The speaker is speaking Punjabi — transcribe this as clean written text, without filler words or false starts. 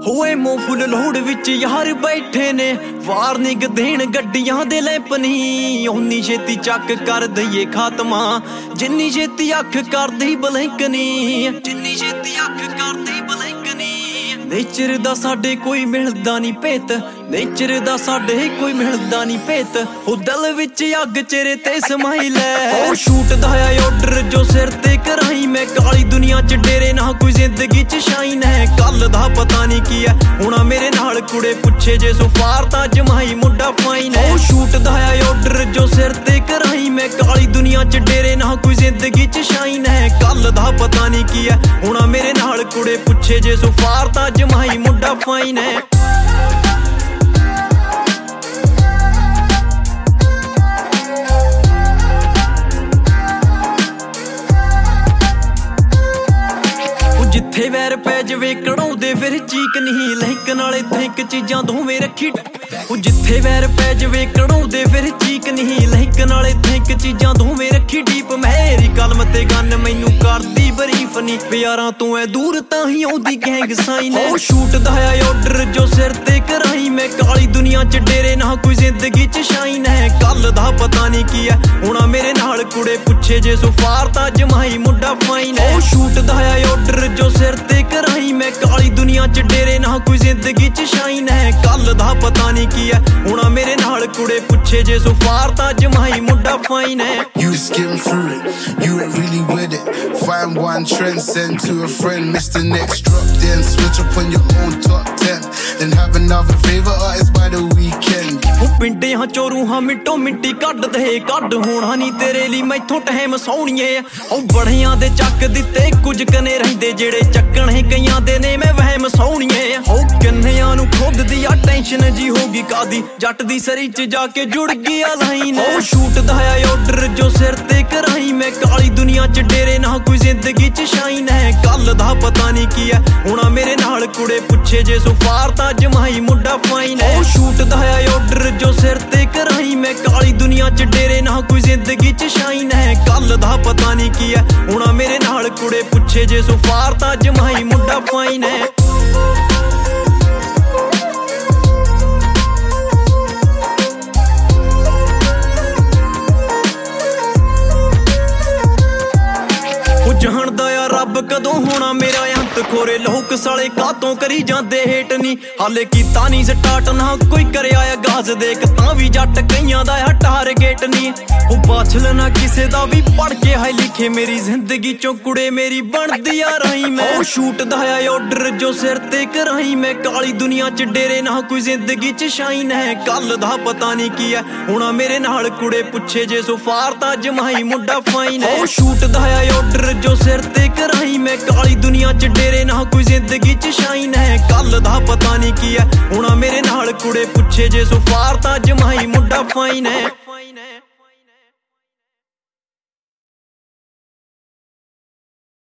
ਹੋਏ ਮੋ ਫੁੱਲ ਲੋੜ ਵਿੱਚ ਯਾਰ ਬੈਠੇ ਨੇ ਵਾਰਨਿੰਗ ਦੇਣ ਗੱਡੀਆਂ ਦੇ ਲੈਂਪ ਨੀ ਉਨੀ ਛੇਤੀ ਚੱਕ ਕਰ ਦਈਏ ਖਾਤਮਾ ਜਿੰਨੀ ਛੇਤੀ ਅੱਖ ਕਰਦੀ ਬਲੈਂਕ ਨੀ ਜਿੰਨੀ ਛੇਤੀ ਅੱਖ ਕਰਦੀ ਬਲੈਂਕ ਨੀ ਨੇਚਰ ਦਾ ਸਾਡੇ ਕੋਈ ਮਿਲਦਾ ਨਹੀਂ ਭੇਤ ਨੇਚਰ ਦਾ ਸਾਡੇ ਕੋਈ ਮਿਲਦਾ ਨਹੀਂ ਭੇਤ ਉਹ ਦਿਲ ਵਿੱਚ ਅੱਗ ਚਿਹਰੇ ਤੇ ਸਮਾਈਲ ਹੈ ਉਹ ਸ਼ੂਟ ਦਾ ਆਰਡਰ ਜੋ ਸਿਰ ਤੇ ਕਰਾਈ ਮੈਂ ਕਾਲੀ ਦੁਨੀਆ ਚ ਡੇਰੇ ਨਾ ਕੋਈ ਜ਼ਿੰਦਗੀ ਚ ਸ਼ਾਈਨ ਹੈ ਕੱਲ ਦਾ ਪਤਾ ਨਹੀਂ ਕੀ ਹੈ ਹੁਣ ਮੇਰੇ ਨਾਲ ਕੁੜੇ ਪੁੱਛੇ ਜੇ ਸੁਫਾਰ ਤਾਂ ਜਮਾਈ ਮੁੰਡਾ ਫਾਈਨ ਹੈ ਉਹ ਸ਼ੂਟ ਦਾ ਆਰਡਰ ਜੋ ਸਿਰ ਤੇ ਕਰਾਈ ਮੈਂ ਕਾਲੀ ਦੁਨੀਆ ਚ ਡੇਰੇ ਨਾ ਕੋਈ ਜ਼ਿੰਦਗੀ ਚ ਸ਼ਾਈਨ ਹੈ ਕੱਲ ਦਾ ਪਤਾ ਨਹੀਂ ਕੀ ਹੈ ਹੁਣ ਮੇਰੇ ਨਾਲ ਕੁੜੇ ਪੁੱਛੇ ਜੇ ਸੁਫਾਰ ਤਾਂ ਜਮਾਈ ਮੁੰਡਾ ਫਾਈਨ ਹੈ ਜਿੱਥੇ ਵੈਰ ਪੈ ਜਵੇ ਕਢਾਉਂਦੇ ਫਿਰ ਚੀਕ ਨਹੀਂ ਲਿੰਕ ਨਾਲੇ ਥਿੰਕ ਚੀਜ਼ਾਂ ਦੋਵੇਂ ਰੱਖੀ ਉਹ ਜਿੱਥੇ ਵੈਰ ਪੈ ਜਵੇ ਕਢਾਉਂਦੇ ਫਿਰ ਚੀਕ ਨਹੀਂ ਲਿੰਕ ਨਾਲੇ ਥਿੰਕ ਚੀਜ਼ਾਂ ਦੋਵੇਂ ਰੱਖੀ ਡੀਪ ਮੇਰੀ ਕਲਮ ਤੇ ਗੰਨ ਮੈਨੂੰ ਕਰਦੀ ਬਰੀਫ ਨੀ ਪਿਆਰਾਂ ਤੋਂ ਐ ਦੂਰ ਤਾਂ ਹੀ ਆਉਂਦੀ ਗੈਂਗ ਸਾਈਨ ਉਹ ਸ਼ੂਟ ਦਾ ਆਰਡਰ ਜੋ ਸਿਰ ਤੇ ਕਰਾਈ ਮੈਂ ਕਾਲੀ ਦੁਨੀਆ ਚ ਡੇਰੇ ਨਾ ਕੋਈ ਜ਼ਿੰਦਗੀ ਚ ਸ਼ਾਈਨ ਹੈ ਕੱਲ ਦਾ ਪਤਾ ਨਹੀਂ ਕੀ ਹੈ ਹੁਣ ਮੇਰੇ ਨਾਲ ਕੁੜੇ ਪੁੱਛੇ ਜੇ ਸੁਫਾਰ ਤਾਂ ਜਮਾਈ ਮੁੰਡਾ ਫਾਈਨ ਹੈ ਉਹ ਸ਼ੂਟ ਦਾ ਆਰਡਰ ਜੋ ਸਿਰ ਤੇ ਕਰਾਈ ਮੈਂ ਕਾਲੀ ਦੁਨੀਆ ਚ ਡੇਰੇ ਨਾ ਕੋਈ ਜ਼ਿੰਦਗੀ ਚ ਸ਼ਾਈਨ ਹੈ ਕੱਲ ਦਾ ਪਤਾ ਨਹੀਂ ਕੀ ਹੈ ਹੁਣ ਮੇਰੇ ਨਾਲ ਕੁੜੇ ਪੁੱਛੇ ਜੇ ਸੁਫਾਰ ਤਾਂ ਜਮਾਈ ਮੁੰਡਾ ਫਾਈਨ ਹੈ You skim through it, you ain't really with it. Find one trend, send to a friend, miss the next drop, then switch up on your own top 10. Then have another favorite artist by the weekend. ਪਿੰਡਿਆਂ ਚੋਰੂਹਾਂ ਮਿੰਟੋ ਮਿੰਟੀ ਕੱਢਦੇ ਕੱਢ ਹੋਣਾ ਨਹੀਂ ਤੇਰੇ ਲਈ ਮੈਥੋਂ ਟਾਈਮ ਸੌਣੀਏ ਉਹ ਬੜਿਆਂ ਦੇ ਚੱਕ ਦਿੱਤੇ ਕੁਝ ਕਨੇ ਰਹਿੰਦੇ ਜਿਹੜੇ ਚੱਕਣੇ ਕਈਆਂ ਦੇ ਨੇ ਮੈਂ ਵਹਿਮ ਸੌਣੀਏ ਉਹ ਕਿੰਨਿਆਂ ਨੂੰ ਖੁਦ ਦੀ ਆ ਟੈਨਸ਼ਨ ਜੀ ਹੋਗੀ ਕਾਦੀ ਜੱਟ ਦੀ ਸਰੀ ਚ ਜਾ ਕੇ ਜੁੜ ਗਿਆ ਲਾਈਨ ਉਹ ਸ਼ੂਟ ਦਾ ਆਰਡਰ ਜੋ ਸਿਰ ਤੇ ਕਰਾਈ ਮੈਂ ਕਾਲੀ ਦੁਨੀਆ ਚ ਡੇਰੇ ਨਾ ਕੋਈ ਜ਼ਿੰਦਗੀ ਚ ਸ਼ਾਈਨ ਹੈ ਕੱਲ ਦਾ ਪਤਾ ਨਹੀਂ ਕੀ ਹੈ ਹੁਣ ਮੇਰੇ ਨਾਲ ਕੁੜੇ ਪੁੱਛੇ ਜੇ ਸੁਫਾਰ ਤਾਂ ਜਮਾਈ ਮੁੰਡਾ ਫਾਈਨ ਹੈ ਉਹ ਸ਼ੂਟ ਦਾ ਆਰਡਰ ਜੋ ਸਿਰ ਤੇ ਕਰਾਈ ਮੈਂ ਕਾਲੀ ਦੁਨੀਆ ਚ ਡੇਰੇ ਨਾ ਕੋਈ ਜ਼ਿੰਦਗੀ ਚ ਸ਼ਾਈਨ ਹੈ ਕੱਲ ਦਾ ਪਤਾ ਨਹੀਂ ਕੀ ਹੈ ਹੁਣ ਮੇਰੇ ਨਾਲ ਕੁੜੇ ਪੁੱਛੇ ਜੇ ਸੁਫਾਰ ਤਾਂ ਜਮਾਈ ਮੁੰਡਾ ਫਾਈਨ ਹੈ ਜਾਣਦਾ ਆ ਰੱਬ ਕਦੋਂ ਹੋਣਾ ਮੇਰਾ ਅੰਤ ਖੋਰੇ ਲੋਕ ਸਾਲੇ ਕਾਤੋਂ ਕਰੀ ਜਾਂਦੇ ਹੇਟ ਨੀ ਹਾਲੇ ਕੀਤਾ ਨਹੀਂ ਸਟਾਰਟ ਨਾ ਕੋਈ ਕਰਿਆ ਆ ਗਾਜ਼ ਦੇਖ ਤਾਂ ਵੀ ਜੱਟ ਕਈਆਂ ਦਾ ਆ ਟਾਰਗੇਟ ਨੀ ਉਹ ਬਾਛਲ ਨਾ ਕਿਸੇ ਦਾ ਵੀ ਪੜ ਕੇ ਹਾਈ ਲਿਖੇ ਮੇਰੀ ਜ਼ਿੰਦਗੀ ਚੋਂ ਕੁੜੇ ਮੇਰੀ ਬਣਦੀ ਆ ਰਹੀ ਮੈਂ ਉਹ ਸ਼ੂਟ ਦਾ ਆਰਡਰ ਜੋ ਸਿਰ ਤੇ ਕਰਾਈ ਮੈਂ ਕਾਲੀ ਦੁਨੀਆ ਚ ਡੇਰੇ ਨਾ ਕੋਈ ਜ਼ਿੰਦਗੀ ਚ ਸ਼ਾਈਨ ਹੈ ਕੱਲ ਦਾ ਪਤਾ ਨਹੀਂ ਕੀ ਹੈ ਹੁਣ ਮੇਰੇ ਨਾਲ ਕੁੜੇ ਪੁੱਛੇ ਜੇ ਸੁਫਾਰ ਤਾਂ ਜਮਾਈ ਮੁੰਡਾ ਫਾਈਨ ਹੈ ਉਹ ਸ਼ੂਟ ਦਾ ਆਰਡਰ ਜੋ ਸਿਰ ਤੇ ਕਰਾਈ ਮੈਂ ਕਾਲੀ ਦੁਨੀਆ ਚ ਡੇਰੇ ਨਾ ਕੋਈ ਜ਼ਿੰਦਗੀ ਚ ਸ਼ਾਈਨ ਹੈ ਕੱਲ ਦਾ ਪਤਾ ਨਹੀਂ ਕੀ ਹੈ ਹੁਣ ਮੇਰੇ ਨਾਲ ਕੁੜੇ ਪੁੱਛੇ ਜੇ ਸੁਫਾਰ ਤਾਂ ਜਮਾਈ ਮੁੰਡਾ ਫਾਈਨ ਹੈ